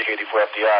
KD4FDI.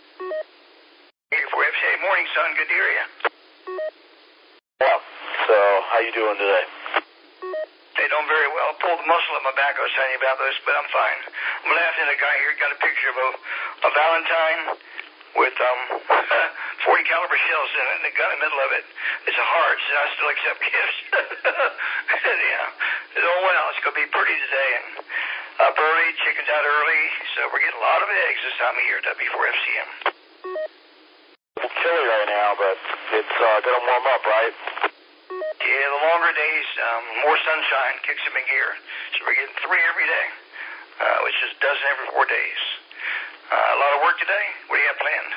KD4FDI, morning, son. Good to hear you. Yeah. So, how you doing today? They doing very well. Pulled the muscle in my back. I was telling you about this, but I'm fine. I'm laughing at a guy here. Got a picture of a Valentine with 40 caliber shells in it, and the gun in the middle of it is a heart. So I still accept gifts. Yeah. It's all well. It's gonna be pretty today, and up early, chickens out early, so we're getting a lot of eggs this time of year. W4FCM. It's chilly right now, but it's gonna warm up, right? Yeah, the longer days, more sunshine kicks them in gear. So we're getting 3 every day, which is a dozen every 4 days. A lot of work today. What do you have planned?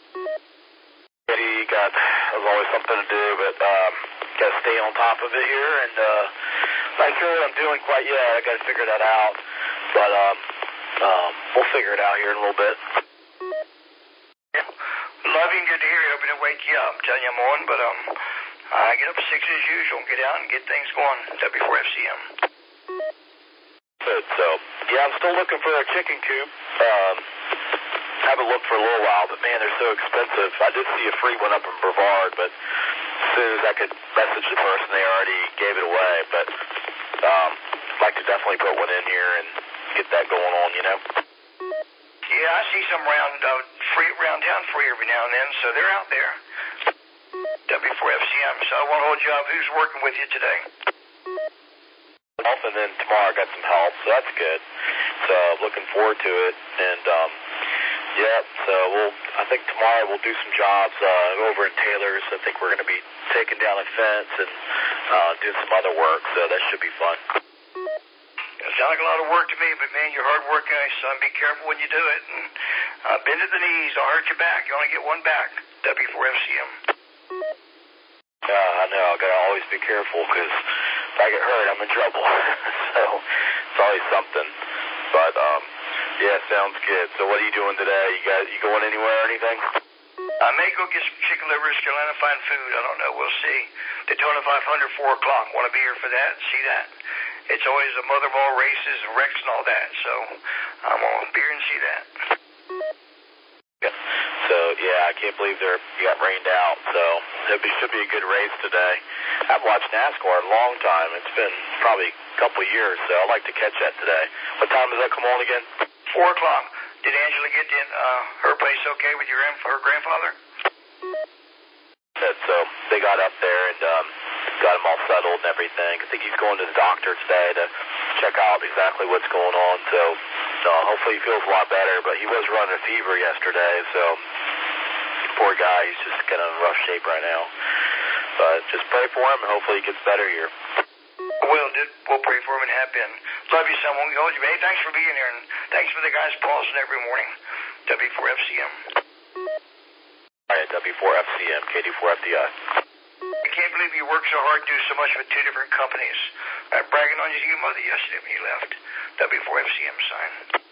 There's always something to do, but gotta stay on top of it here, and not sure what I'm doing quite yet. I gotta figure that out, but we'll figure it out here in a little bit. Yeah. Love you and good to hear you. Hoping to wake you up. I'm telling you I'm on, but I get up at 6 as usual and get out and get things going. W4FCM. Good. So, yeah, I'm still looking for a chicken coop. Haven't looked for a little while, but man, they're so expensive. I did see a free one up in Brevard, but as soon as I could message the person, they already gave it away. But I'd like to definitely put one in here and get that going on, you know? Yeah, I see some around town free every now and then, so they're out there. W4FCM, so I won't hold you up. Who's working with you today? And then tomorrow I got some help, so that's good. So looking forward to it, and yeah, so I think tomorrow we'll do some jobs over in Taylor's. I think we're going to be taking down a fence and doing some other work, so that should be fun. It sounds like a lot of work to me, but man, you're hard working, son. Be careful when you do it, and bend at the knees. Don't hurt your back. You only get one back. W4FCM. Yeah, I know. I gotta always be careful because if I get hurt, I'm in trouble. So it's always something. But yeah, sounds good. So what are you doing today? You going anywhere or anything? I may go get some chicken livers, Carolina Fine Food. I don't know. We'll see. Daytona 500, 4 o'clock. Want to be here for that? See that? It's always the mother of all races and wrecks and all that. So I'm going to be here and see that. So, yeah, I can't believe you got rained out, so it should be a good race today. I haven't watched NASCAR in a long time. It's been probably a couple of years, so I'd like to catch that today. What time does that come on again? 4 o'clock. Did Angela get in her place okay with her grandfather? So they got up there and got him all settled and everything. I think he's going to the doctor today to check out exactly what's going on, so hopefully he feels a lot better, but he was running a fever yesterday, so poor guy, he's just kind of in rough shape right now. But just pray for him and hopefully he gets better here. We'll pray for him and have been. Love you, son. Won't hold you. Hey, thanks for being here, and thanks for the guys pausing every morning. W4FCM. All right, W4FCM, KD4FDI. I can't believe you worked so hard to do so much with 2 different companies. I'm bragging on you to your mother yesterday when you left. W4FCM sign.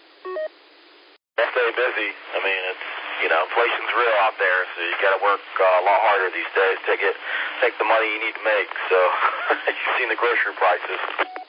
Stay busy. I mean, it's, inflation's real out there, so you got to work a lot harder these days to make the money you need to make. So you've seen the grocery prices.